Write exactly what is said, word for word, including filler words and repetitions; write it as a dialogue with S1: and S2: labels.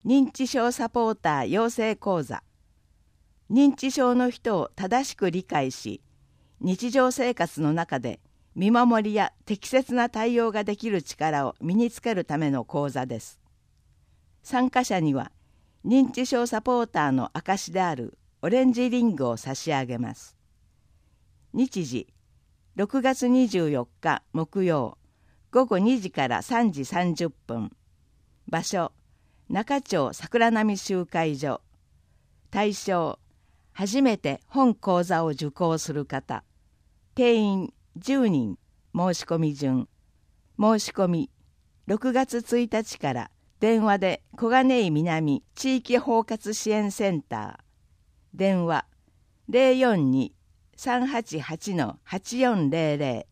S1: 認知症サポーター養成講座。認知症の人を正しく理解し、日常生活の中で見守りや適切な対応ができる力を身につけるための講座です。参加者には認知症サポーターの証であるオレンジリングを差し上げます。日時ろくがつにじゅうよっか木曜ごごにじからさんじさんじゅっぷん。場所中町桜並集会所。対象初めて本講座を受講する方。定員じゅうにん。申し込み順。申し込みろくがつついたちから電話で小金井南地域包括支援センター。電話 ゼロよんに さんはちはち はちよんゼロゼロ